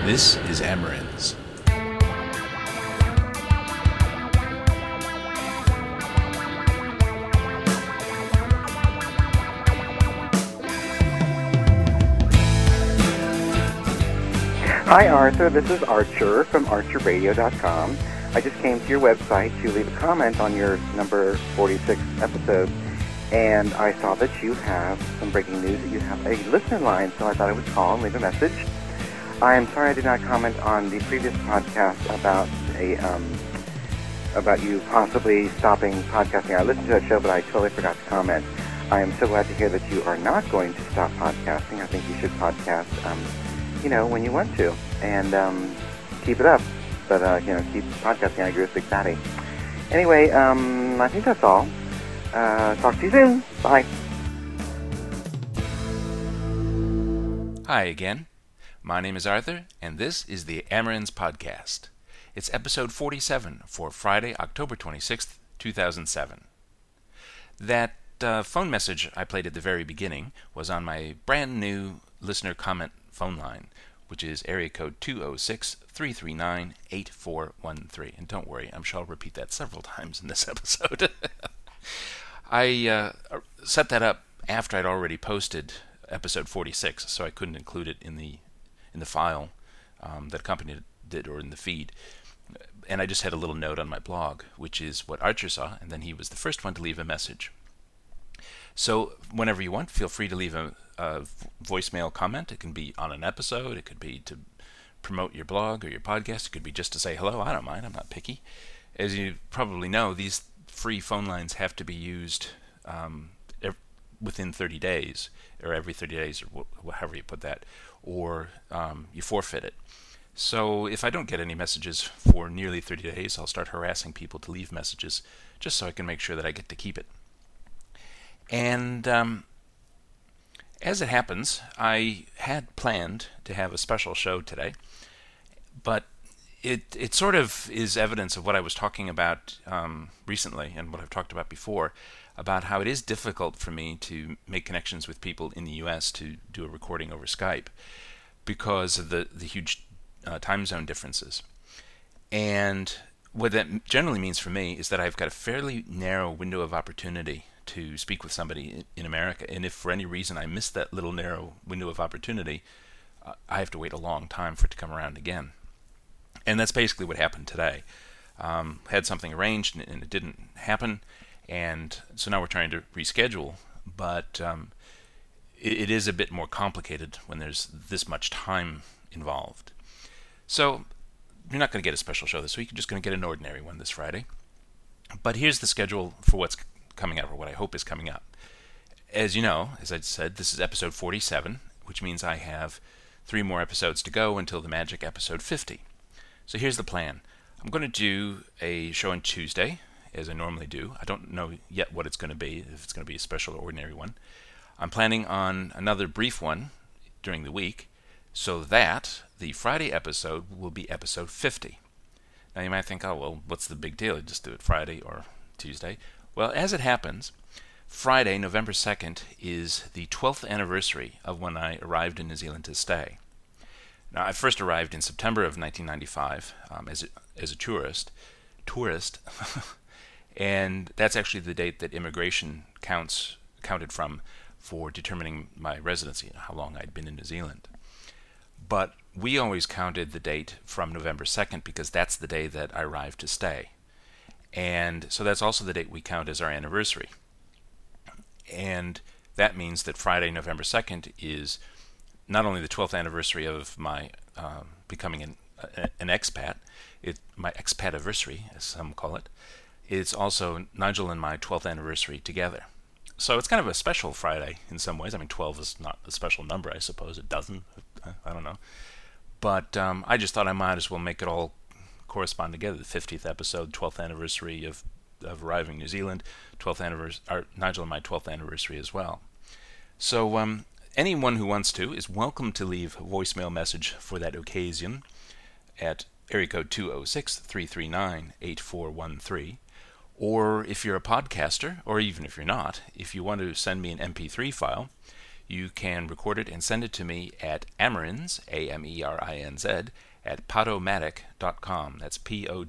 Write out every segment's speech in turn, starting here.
This is Amarin's. Hi Arthur, this is Archer from ArcherRadio.com. I just came to your website to leave a comment on your number 46 episode, and I saw that you have some breaking news, that you have a listener line, so I thought I would call and leave a message. I am sorry I did not comment on the previous podcast about you possibly stopping podcasting. I listened to that show, but I totally forgot to comment. I am so glad to hear that you are not going to stop podcasting. I think you should podcast, when you want to, and keep it up. But, keep podcasting. I agree with Big Fatty. Anyway, I think that's all. Talk to you soon. Bye. Hi again. My name is Arthur, and this is the Amarin's Podcast. It's episode 47 for Friday, October 26th, 2007. That phone message I played at the very beginning was on my brand new listener comment phone line, which is area code 206-339-8413. And don't worry, I'm sure I'll repeat that several times in this episode. I set that up after I'd already posted episode 46, so I couldn't include it in the file that accompanied it or in the feed. And I just had a little note on my blog, which is what Archer saw, and then he was the first one to leave a message. So whenever you want, feel free to leave a voicemail comment. It can be on an episode, it could be to promote your blog or your podcast, it could be just to say hello. I don't mind, I'm not picky. As you probably know, these free phone lines have to be used within 30 days, or every 30 days, or however you put that, or you forfeit it. So if I don't get any messages for nearly 30 days, I'll start harassing people to leave messages, just so I can make sure that I get to keep it. And as it happens, I had planned to have a special show today, but it sort of is evidence of what I was talking about recently and what I've talked about before, about how it is difficult for me to make connections with people in the U.S. to do a recording over Skype because of the huge time zone differences. And what that generally means for me is that I've got a fairly narrow window of opportunity to speak with somebody in America, and if for any reason I miss that little narrow window of opportunity, I have to wait a long time for it to come around again. And that's basically what happened today. Had something arranged and it didn't happen, and so now we're trying to reschedule, but it is a bit more complicated when there's this much time involved. So you're not going to get a special show this week, you're just going to get an ordinary one this Friday. But here's the schedule for what's coming up, or what I hope is coming up. As you know, as I said, this is episode 47, which means I have 3 more episodes to go until the magic episode 50. So here's the plan. I'm going to do a show on Tuesday, as I normally do. I don't know yet what it's going to be, if it's going to be a special or ordinary one. I'm planning on another brief one during the week, so that the Friday episode will be episode 50. Now you might think, oh, well, what's the big deal? Just do it Friday or Tuesday. Well, as it happens, Friday, November 2nd, is the 12th anniversary of when I arrived in New Zealand to stay. Now, I first arrived in September of 1995 as a tourist, and that's actually the date that immigration counted from for determining my residency, how long I'd been in New Zealand. But we always counted the date from November 2nd because that's the day that I arrived to stay. And so that's also the date we count as our anniversary. And that means that Friday, November 2nd is not only the 12th anniversary of my becoming an expat, my expat-iversary, as some call it. It's also Nigel and my 12th anniversary together. So it's kind of a special Friday in some ways. I mean, 12 is not a special number, I suppose. It doesn't. I don't know. But I just thought I might as well make it all correspond together. The 50th episode, 12th anniversary of arriving in New Zealand, 12th anniversary, Nigel and my 12th anniversary as well. So anyone who wants to is welcome to leave a voicemail message for that occasion at area code 206-339-8413. Or if you're a podcaster, or even if you're not, if you want to send me an MP3 file, you can record it and send it to me at Amerinz, A-M-E-R-I-N-Z, at podomatic.com. That's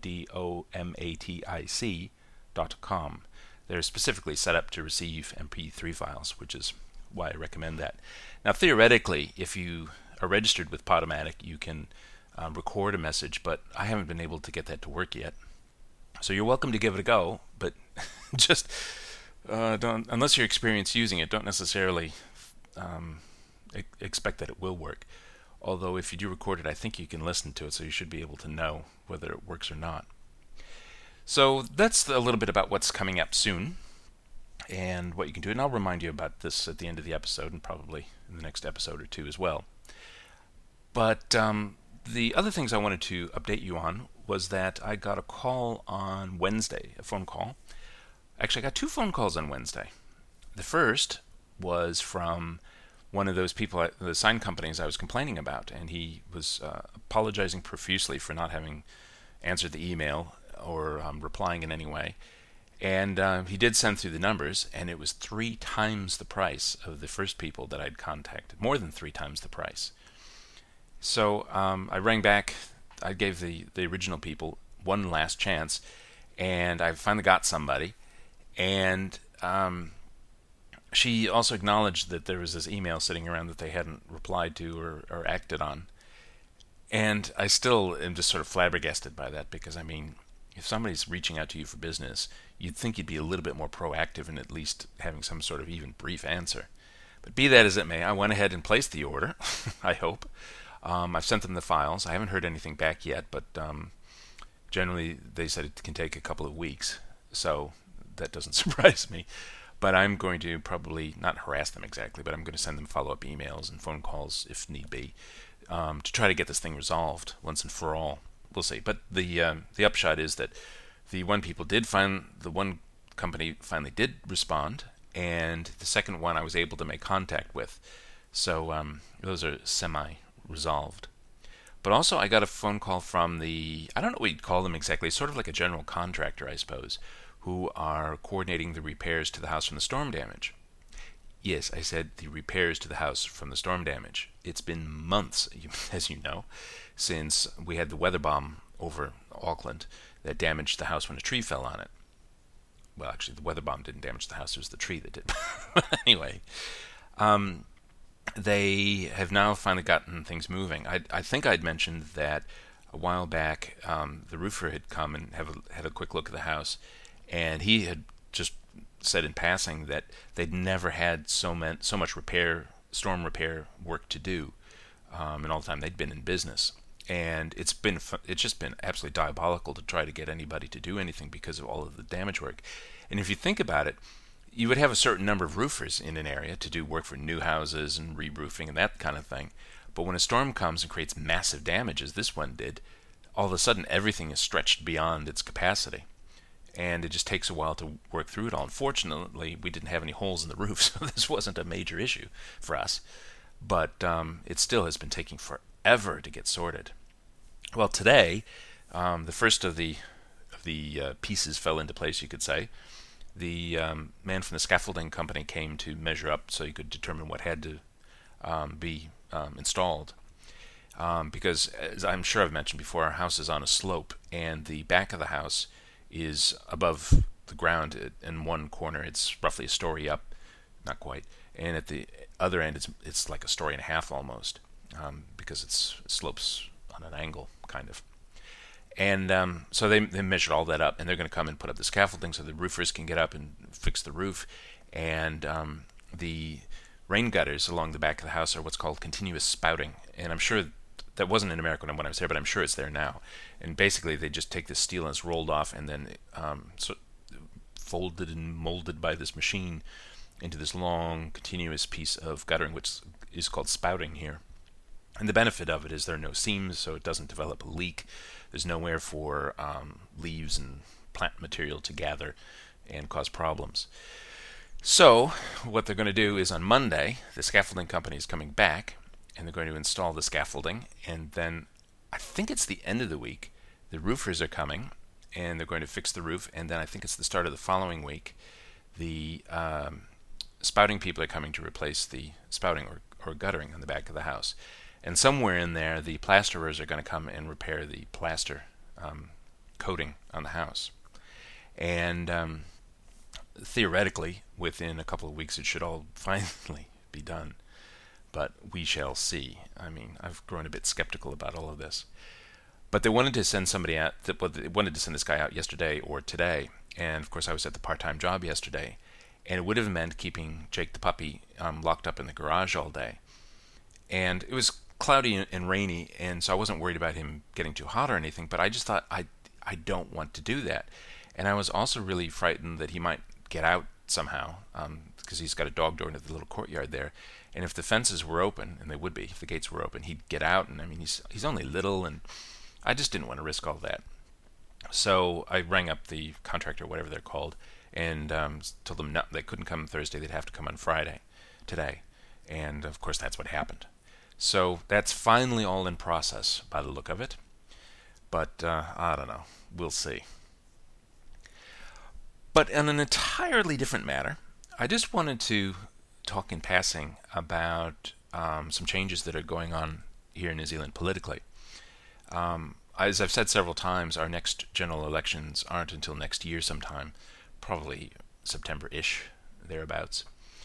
Podomatic.com. They're specifically set up to receive MP3 files, which is why I recommend that. Now, theoretically, if you are registered with Podomatic, you can record a message, but I haven't been able to get that to work yet. So you're welcome to give it a go, but just don't, unless you're experienced using it, don't necessarily expect that it will work. Although if you do record it, I think you can listen to it, so you should be able to know whether it works or not. So that's a little bit about what's coming up soon and what you can do. And I'll remind you about this at the end of the episode and probably in the next episode or two as well. But the other things I wanted to update you on was that I got a call on Wednesday, a phone call. Actually, I got 2 phone calls on Wednesday. The first was from one of those people, the sign companies I was complaining about, and he was apologizing profusely for not having answered the email or replying in any way. And he did send through the numbers, and it was 3 times the price of the first people that I'd contacted, more than 3 times the price. So I rang back. I gave the original people one last chance, and I finally got somebody. And she also acknowledged that there was this email sitting around that they hadn't replied to or acted on. And I still am just sort of flabbergasted by that, because, I mean, if somebody's reaching out to you for business, you'd think you'd be a little bit more proactive in at least having some sort of even brief answer. But be that as it may, I went ahead and placed the order, I hope. I've sent them the files. I haven't heard anything back yet, but generally they said it can take a couple of weeks, so that doesn't surprise me. But I'm going to probably not harass them exactly, but I'm going to send them follow-up emails and phone calls if need be to try to get this thing resolved once and for all. We'll see. But the upshot is that the one company finally did respond, and the second one I was able to make contact with. So those are semi-resolved. But also I got a phone call from I don't know what you'd call them exactly, it's sort of like a general contractor, I suppose, who are coordinating the repairs to the house from the storm damage. Yes, I said the repairs to the house from the storm damage. It's been months, as you know, since we had the weather bomb over Auckland that damaged the house when a tree fell on it. Well, actually, the weather bomb didn't damage the house, it was the tree that did. Anyway, they have now finally gotten things moving. I think I'd mentioned that a while back the roofer had come and had a quick look at the house, and he had just said in passing that they'd never had so much storm repair work to do in all the time they'd been in business. And it's just been absolutely diabolical to try to get anybody to do anything because of all of the damage work. And if you think about it, you would have a certain number of roofers in an area to do work for new houses and re-roofing and that kind of thing. But when a storm comes and creates massive damage, as this one did, all of a sudden everything is stretched beyond its capacity. And it just takes a while to work through it all. Unfortunately, we didn't have any holes in the roof, so this wasn't a major issue for us. But it still has been taking forever to get sorted. Well, today, the first of the pieces fell into place, you could say. The man from the scaffolding company came to measure up so he could determine what had to be installed. Because, as I'm sure I've mentioned before, our house is on a slope, and the back of the house is above the ground in one corner. It's roughly a story up, not quite, and at the other end it's like a story and a half almost, because it slopes on an angle, kind of. And so they measured all that up, and they're going to come and put up the scaffolding so the roofers can get up and fix the roof. And the rain gutters along the back of the house are what's called continuous spouting, and I'm sure that wasn't in America when I was there, but I'm sure it's there now. And basically, they just take this steel and it's rolled off, and then folded and molded by this machine into this long, continuous piece of guttering, which is called spouting here. And the benefit of it is there are no seams, so it doesn't develop a leak. There's nowhere for leaves and plant material to gather and cause problems. So what they're going to do is on Monday, the scaffolding company is coming back, and they're going to install the scaffolding, and then I think it's the end of the week, the roofers are coming, and they're going to fix the roof, and then I think it's the start of the following week, the spouting people are coming to replace the spouting or guttering on the back of the house. And somewhere in there, the plasterers are going to come and repair the plaster coating on the house. And theoretically, within a couple of weeks, it should all finally be done. But we shall see. I mean, I've grown a bit skeptical about all of this. But they wanted to send somebody out. They wanted to send this guy out yesterday or today. And of course, I was at the part-time job yesterday, and it would have meant keeping Jake the puppy locked up in the garage all day. And it was cloudy and rainy, and so I wasn't worried about him getting too hot or anything. But I just thought I don't want to do that. And I was also really frightened that he might get out somehow, because he's got a dog door into the little courtyard there. And if the fences were open, and they would be, if the gates were open, he'd get out. And I mean, he's only little, and I just didn't want to risk all that. So I rang up the contractor, whatever they're called, and told them no, they couldn't come Thursday. They'd have to come on Friday, today. And of course, that's what happened. So that's finally all in process by the look of it. But I don't know. We'll see. But on an entirely different matter, I just wanted to talk in passing about some changes that are going on here in New Zealand politically. As I've said several times, our next general elections aren't until next year sometime, probably September-ish, thereabouts.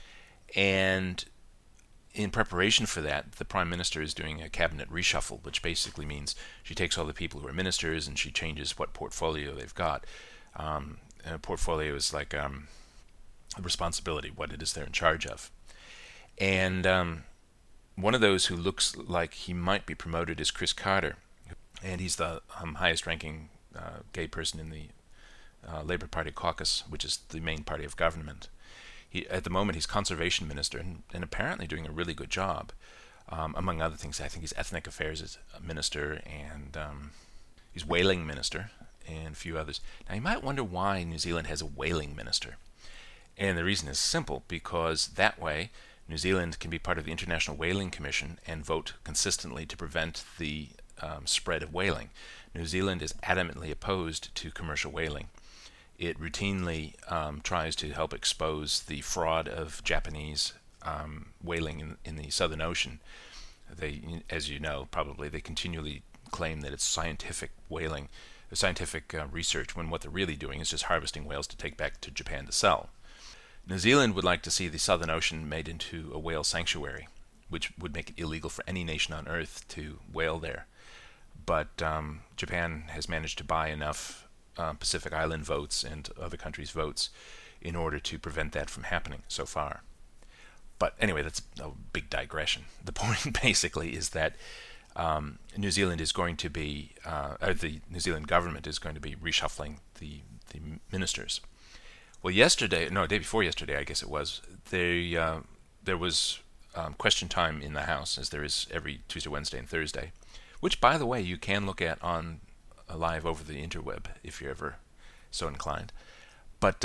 And in preparation for that, the Prime Minister is doing a cabinet reshuffle, which basically means she takes all the people who are ministers and she changes what portfolio they've got. A portfolio is like a responsibility, what it is they're in charge of. And one of those who looks like he might be promoted is Chris Carter, and he's the highest-ranking gay person in the Labour Party caucus, which is the main party of government. At the moment, he's conservation minister, and apparently doing a really good job. Among other things, I think he's ethnic affairs minister, and he's whaling minister, and a few others. Now, you might wonder why New Zealand has a whaling minister. And the reason is simple, because that way New Zealand can be part of the International Whaling Commission and vote consistently to prevent the spread of whaling. New Zealand is adamantly opposed to commercial whaling. It routinely tries to help expose the fraud of Japanese whaling in the Southern Ocean. They, as you know, probably they continually claim that it's scientific whaling, scientific research, when what they're really doing is just harvesting whales to take back to Japan to sell. New Zealand would like to see the Southern Ocean made into a whale sanctuary, which would make it illegal for any nation on Earth to whale there. But Japan has managed to buy enough Pacific Island votes and other countries' votes in order to prevent that from happening so far. But anyway, that's a big digression. The point basically is that New Zealand is going to be, the New Zealand government is going to be reshuffling the ministers. Well, day before yesterday, I guess it was, there was question time in the House, as there is every Tuesday, Wednesday, and Thursday, which, by the way, you can look at on live over the interweb if you're ever so inclined. But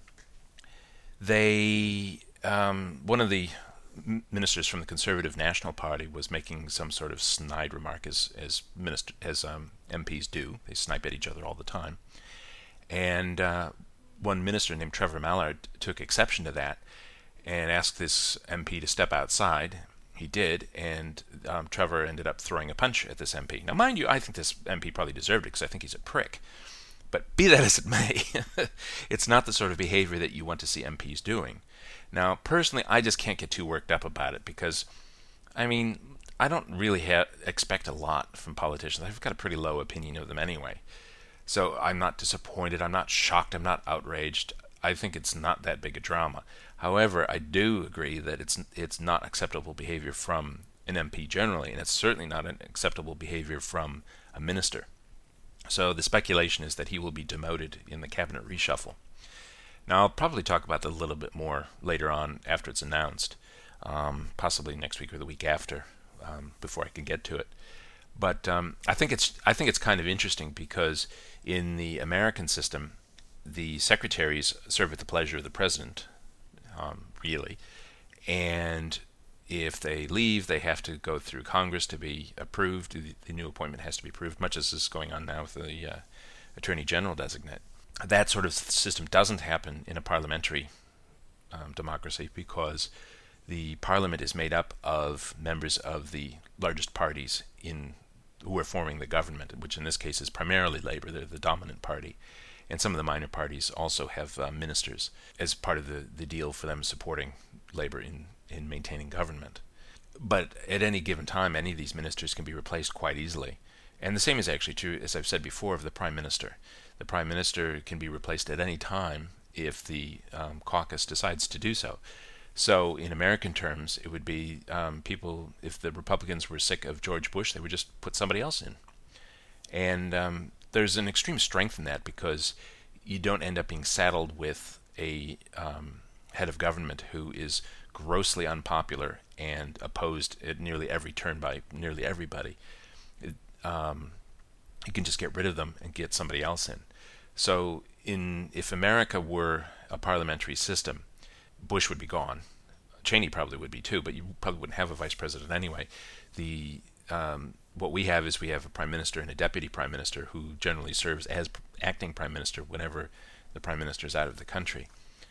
one of the ministers from the Conservative National Party was making some sort of snide remark, as MPs do. They snipe at each other all the time. And one minister named Trevor Mallard took exception to that and asked this MP to step outside. He did, and Trevor ended up throwing a punch at this MP. Now, mind you, I think this MP probably deserved it because I think he's a prick. But be that as it may, it's not the sort of behavior that you want to see MPs doing. Now, personally, I just can't get too worked up about it because, I mean, I don't really expect a lot from politicians. I've got a pretty low opinion of them anyway. So I'm not disappointed, I'm not shocked, I'm not outraged. I think it's not that big a drama. However, I do agree that it's not acceptable behavior from an MP generally, and it's certainly not an acceptable behavior from a minister. So the speculation is that he will be demoted in the cabinet reshuffle. Now, I'll probably talk about that a little bit more later on after it's announced, possibly next week or the week after, before I can get to it. But I think it's kind of interesting because in the American system, the secretaries serve at the pleasure of the president, really, and if they leave, they have to go through Congress to be approved. The new appointment has to be approved, much as is going on now with the Attorney General designate. That sort of system doesn't happen in a parliamentary democracy because the parliament is made up of members of the largest parties who are forming the government, which in this case is primarily Labour. They're the dominant party. And some of the minor parties also have ministers as part of the deal for them supporting Labour in maintaining government. But at any given time, any of these ministers can be replaced quite easily. And the same is actually true, as I've said before, of the Prime Minister. The Prime Minister can be replaced at any time if the caucus decides to do so. So in American terms, it would be if the Republicans were sick of George Bush, they would just put somebody else in. And there's an extreme strength in that because you don't end up being saddled with a head of government who is grossly unpopular and opposed at nearly every turn by nearly everybody. You can just get rid of them and get somebody else in. So if America were a parliamentary system, Bush would be gone. Cheney probably would be too, but you probably wouldn't have a vice president anyway. What we have is we have a prime minister and a deputy prime minister who generally serves as acting prime minister whenever the prime minister is out of the country.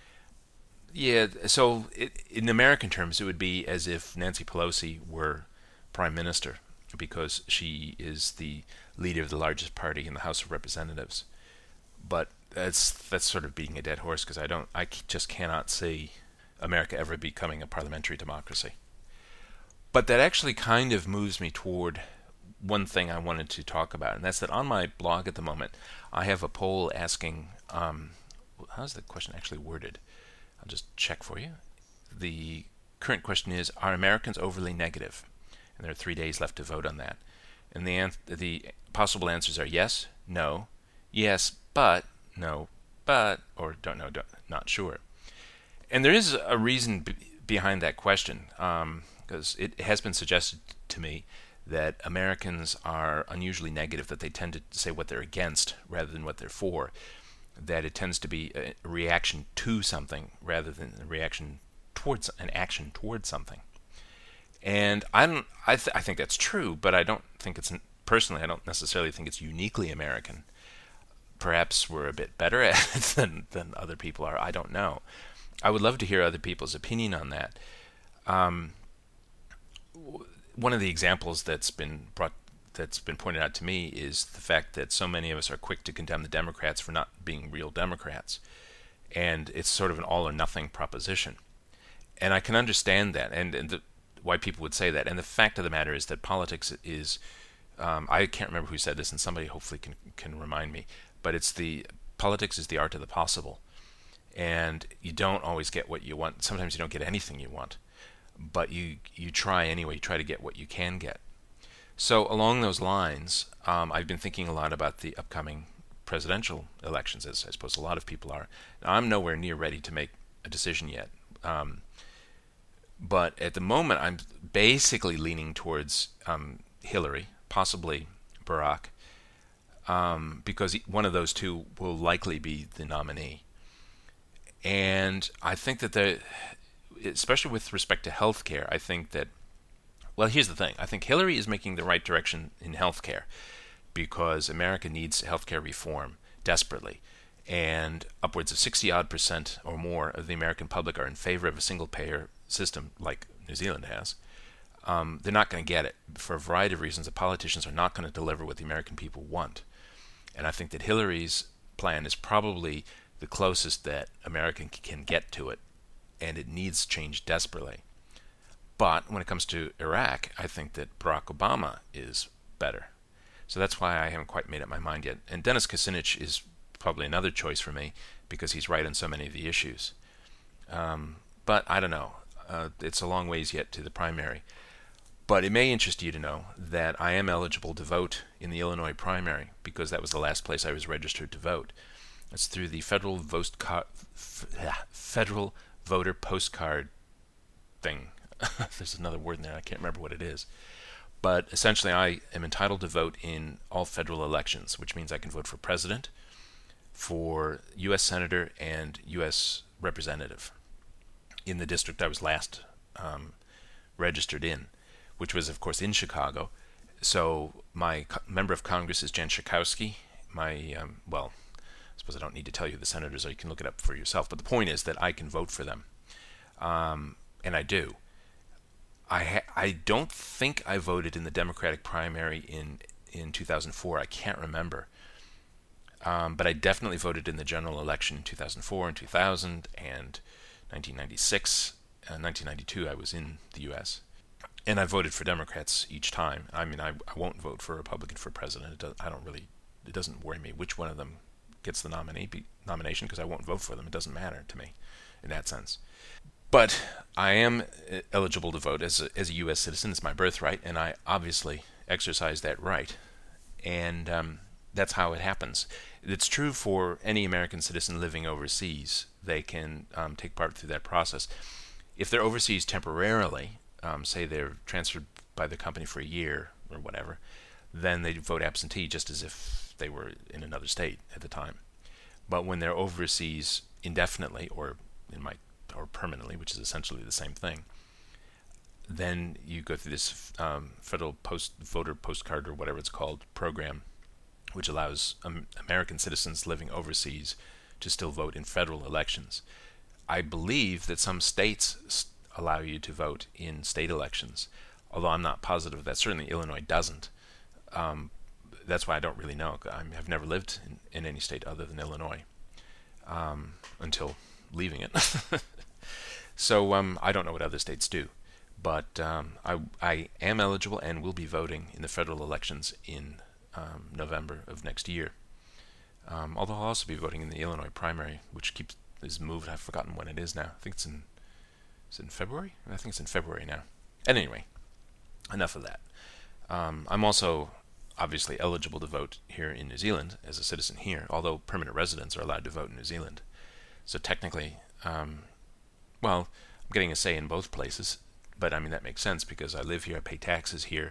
Yeah, so in American terms, it would be as if Nancy Pelosi were prime minister because she is the leader of the largest party in the House of Representatives. But that's sort of beating a dead horse because I just cannot see America ever becoming a parliamentary democracy. But that actually kind of moves me toward one thing I wanted to talk about, and that's that on my blog at the moment, I have a poll asking, how's the question actually worded? I'll just check for you. The current question is, are Americans overly negative? And there are 3 days left to vote on that. And the possible answers are yes, no, yes, but, no, but, or don't know, not sure. And there is a reason behind that question, because it has been suggested to me that Americans are unusually negative, that they tend to say what they're against rather than what they're for, that it tends to be a reaction to something rather than a reaction towards an action towards something. And I think that's true, but I don't think personally, I don't necessarily think it's uniquely American. Perhaps we're a bit better at it than other people are. I don't know. I would love to hear other people's opinion on that. One of the examples that's been pointed out to me is the fact that so many of us are quick to condemn the Democrats for not being real Democrats, and it's sort of an all or nothing proposition. And I can understand that, and why people would say that. And the fact of the matter is that politics is, I can't remember who said this, and somebody hopefully can remind me, but politics is the art of the possible. And you don't always get what you want. Sometimes you don't get anything you want. But you try anyway. You try to get what you can get. So along those lines, I've been thinking a lot about the upcoming presidential elections, as I suppose a lot of people are. Now, I'm nowhere near ready to make a decision yet. But at the moment, I'm basically leaning towards Hillary, possibly Barack, because one of those two will likely be the nominee. And I think that especially with respect to healthcare, I think that, well, here's the thing. I think Hillary is making the right direction in healthcare because America needs healthcare reform desperately. And upwards of 60-odd% or more of the American public are in favor of a single-payer system like New Zealand has. They're not going to get it for a variety of reasons. The politicians are not going to deliver what the American people want. And I think that Hillary's plan is probably the closest that America can get to it, and it needs change desperately. But when it comes to Iraq, I think that Barack Obama is better. So that's why I haven't quite made up my mind yet. And Dennis Kucinich is probably another choice for me because he's right on so many of the issues. But I don't know. It's a long ways yet to the primary. But it may interest you to know that I am eligible to vote in the Illinois primary because that was the last place I was registered to vote. It's through the federal voter postcard thing. There's another word in there. I can't remember what it is. But essentially, I am entitled to vote in all federal elections, which means I can vote for president, for U.S. senator, and U.S. representative in the district I was last registered in, which was, of course, in Chicago. So my member of Congress is Jen Schakowsky. I suppose I don't need to tell you the senators, or you can look it up for yourself. But the point is that I can vote for them. and I do. I don't think I voted in the Democratic primary in 2004. I can't remember. But I definitely voted in the general election in 2004 and 2000 and 1996. 1992 I was in the U.S. And I voted for Democrats each time. I mean, I won't vote for a Republican for president. It doesn't worry me which one of them gets the nomination, because I won't vote for them. It doesn't matter to me in that sense. But I am eligible to vote as a U.S. citizen. It's my birthright, and I obviously exercise that right. And that's how it happens. It's true for any American citizen living overseas. They can take part through that process. If they're overseas temporarily, say they're transferred by the company for a year or whatever, then they vote absentee just as if they were in another state at the time. But when they're overseas indefinitely or permanently, which is essentially the same thing, then you go through this federal voter postcard or whatever it's called program, which allows American citizens living overseas to still vote in federal elections. I believe that some states allow you to vote in state elections, although I'm not positive of that. Certainly Illinois doesn't. That's why I don't really know. I've never lived in any state other than Illinois until leaving it. So I don't know what other states do. But I am eligible and will be voting in the federal elections in November of next year. Although I'll also be voting in the Illinois primary, which is moved. I've forgotten when it is now. I think is it in February? I think it's in February now. And anyway, enough of that. I'm also obviously eligible to vote here in New Zealand as a citizen here, although permanent residents are allowed to vote in New Zealand. So technically, I'm getting a say in both places. But I mean, that makes sense because I live here, I pay taxes here,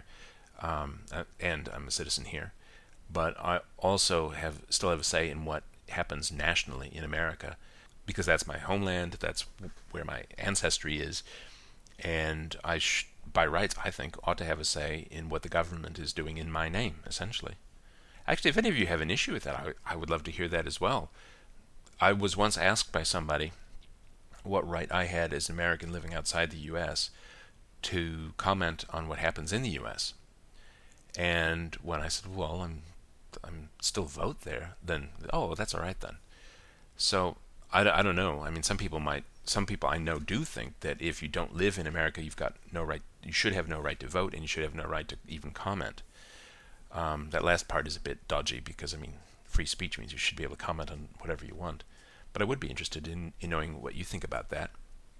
and I'm a citizen here. But I also still have a say in what happens nationally in America, because that's my homeland, that's where my ancestry is, and by rights, I think, ought to have a say in what the government is doing in my name, essentially. Actually, if any of you have an issue with that, I would love to hear that as well. I was once asked by somebody what right I had as an American living outside the U.S. to comment on what happens in the U.S. And when I said, well, I'm still vote there, then, oh, that's all right then. So I don't know. I mean, some people I know do think that if you don't live in America, you've got no right, you should have no right to vote, and you should have no right to even comment. That last part is a bit dodgy because, I mean, free speech means you should be able to comment on whatever you want. But I would be interested in knowing what you think about that.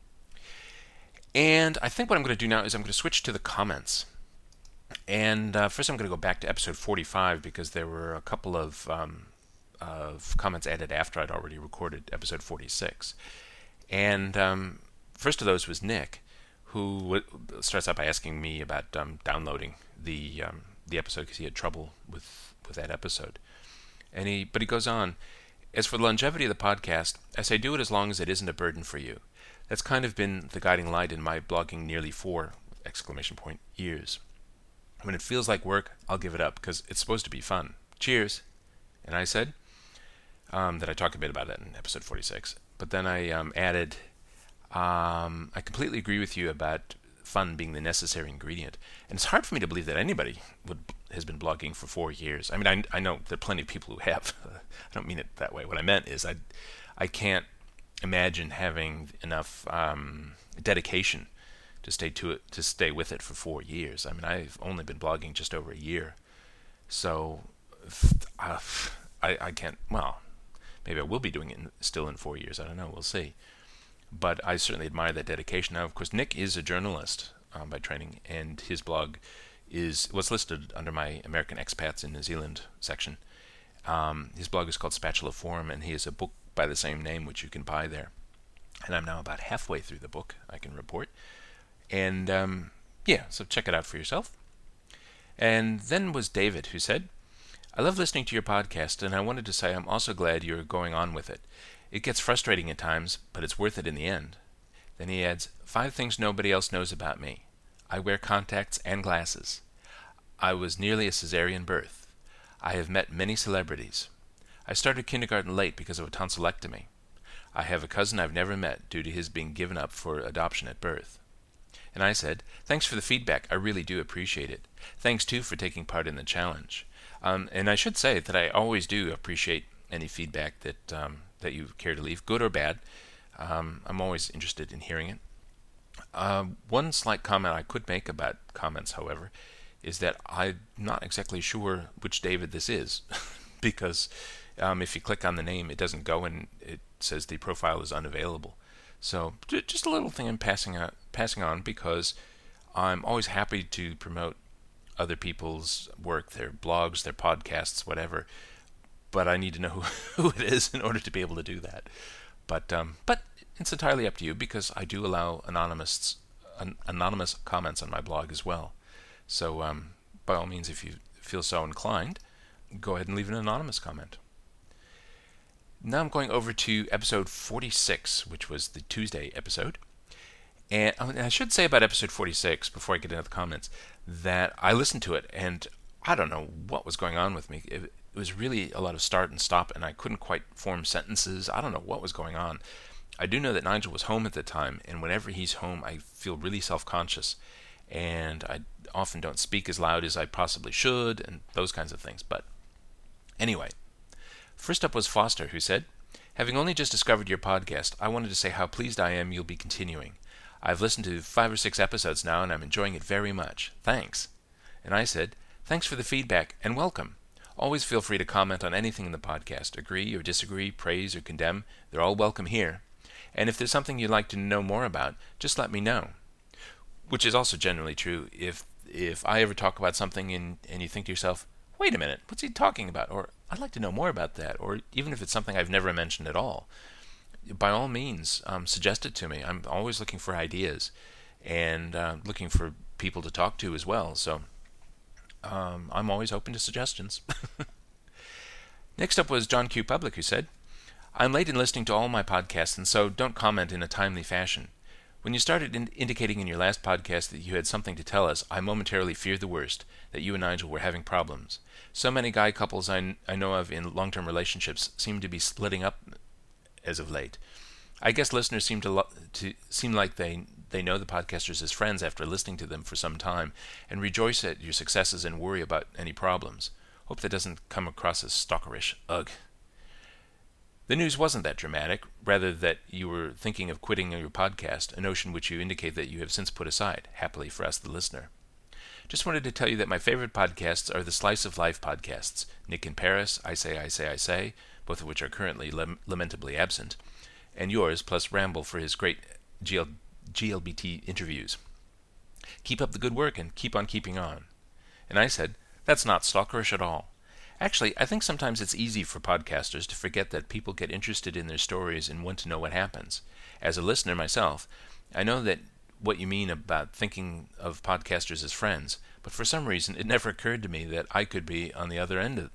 And I think what I'm going to do now is I'm going to switch to the comments. And first I'm going to go back to episode 45 because there were a couple of comments added after I'd already recorded episode 46. And first of those was Nick, who starts out by asking me about downloading the episode because he had trouble with that episode. But he goes on, as for the longevity of the podcast, I say do it as long as it isn't a burden for you. That's kind of been the guiding light in my blogging nearly 4 years. When it feels like work, I'll give it up because it's supposed to be fun. Cheers. And I said that I talked a bit about that in episode 46. But then I added, I completely agree with you about fun being the necessary ingredient. And it's hard for me to believe that anybody has been blogging for 4 years. I mean, I know there are plenty of people who have. I don't mean it that way. What I meant is I can't imagine having enough dedication to stay with it for 4 years. I mean, I've only been blogging just over a year, so I can't. Well, maybe I will be doing it still in 4 years. I don't know. We'll see. But I certainly admire that dedication. Now, of course, Nick is a journalist by training, and his blog is what's listed under my American Expats in New Zealand section. His blog is called Spatula Forum, and he has a book by the same name, which you can buy there. And I'm now about halfway through the book, I can report. And so check it out for yourself. And then was David, who said, I love listening to your podcast, and I wanted to say I'm also glad you're going on with it. It gets frustrating at times, but it's worth it in the end. Then he adds, 5 things nobody else knows about me. I wear contacts and glasses. I was nearly a cesarean birth. I have met many celebrities. I started kindergarten late because of a tonsillectomy. I have a cousin I've never met due to his being given up for adoption at birth. And I said, thanks for the feedback. I really do appreciate it. Thanks, too, for taking part in the challenge. And I should say that I always do appreciate any feedback that you care to leave, good or bad. I'm always interested in hearing it. One slight comment I could make about comments, however, is that I'm not exactly sure which David this is, because if you click on the name, it doesn't go and it says the profile is unavailable. So just a little thing I'm passing on, because I'm always happy to promote other people's work, their blogs, their podcasts, whatever. But I need to know who it is in order to be able to do that. But it's entirely up to you, because I do allow anonymous comments on my blog as well. So by all means, if you feel so inclined, go ahead and leave an anonymous comment. Now I'm going over to episode 46, which was the Tuesday episode. And I should say about episode 46, before I get into the comments, that I listened to it, and I don't know what was going on with me. It was really a lot of start and stop, and I couldn't quite form sentences. I don't know what was going on. I do know that Nigel was home at the time, and whenever he's home, I feel really self-conscious, and I often don't speak as loud as I possibly should, and those kinds of things. But anyway, first up was Foster, who said, having only just discovered your podcast, I wanted to say how pleased I am you'll be continuing. I've listened to 5 or 6 episodes now, and I'm enjoying it very much. Thanks. And I said, thanks for the feedback, and welcome. Always feel free to comment on anything in the podcast. Agree or disagree, praise or condemn, they're all welcome here. And if there's something you'd like to know more about, just let me know. Which is also generally true. If I ever talk about something and you think to yourself, wait a minute, what's he talking about? Or I'd like to know more about that. Or even if it's something I've never mentioned at all, by all means, suggest it to me. I'm always looking for ideas and looking for people to talk to as well. So I'm always open to suggestions. Next up was John Q. Public, who said, I'm late in listening to all my podcasts, and so don't comment in a timely fashion. When you started indicating in your last podcast that you had something to tell us, I momentarily feared the worst, that you and Nigel were having problems. So many guy couples I know of in long-term relationships seem to be splitting up as of late. I guess listeners seem like they know the podcasters as friends after listening to them for some time, and rejoice at your successes and worry about any problems. Hope that doesn't come across as stalkerish. Ugh. The news wasn't that dramatic, rather that you were thinking of quitting your podcast, a notion which you indicate that you have since put aside, happily for us, the listener. Just wanted to tell you that my favorite podcasts are the Slice of Life podcasts, Nick in Paris, I Say, both of which are currently lamentably absent, and yours, plus Ramble for his great GLBT interviews. Keep up the good work and keep on keeping on. And I said, that's not stalkerish at all. Actually, I think sometimes it's easy for podcasters to forget that people get interested in their stories and want to know what happens. As a listener myself, I know that what you mean about thinking of podcasters as friends, but for some reason it never occurred to me that I could be on the other end.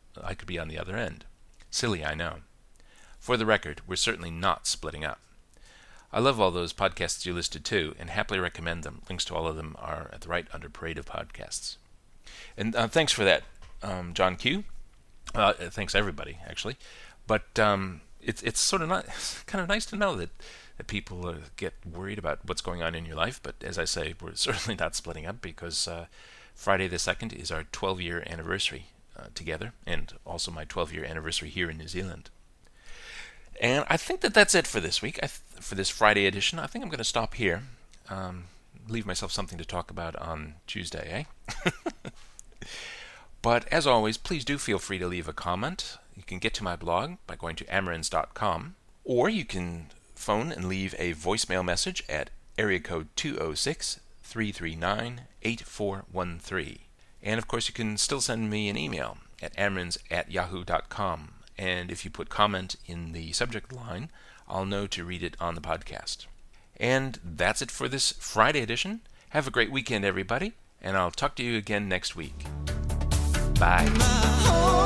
Silly, I know. For the record, we're certainly not splitting up. I love all those podcasts you listed too, and happily recommend them. Links to all of them are at the right under Parade of Podcasts. And thanks for that, John Q. Thanks everybody, actually. But it's sort of kind of nice to know that people get worried about what's going on in your life. But as I say, we're certainly not splitting up, because Friday the 2nd is our 12-year anniversary together, and also my 12-year anniversary here in New Zealand. And I think that's it for this week, for this Friday edition. I think I'm going to stop here. Leave myself something to talk about on Tuesday, eh? But as always, please do feel free to leave a comment. You can get to my blog by going to amarins.com, or you can phone and leave a voicemail message at area code 206-339-8413. And of course, you can still send me an email at amarins@yahoo.com. And if you put comment in the subject line, I'll know to read it on the podcast. And that's it for this Friday edition. Have a great weekend, everybody, and I'll talk to you again next week. Bye.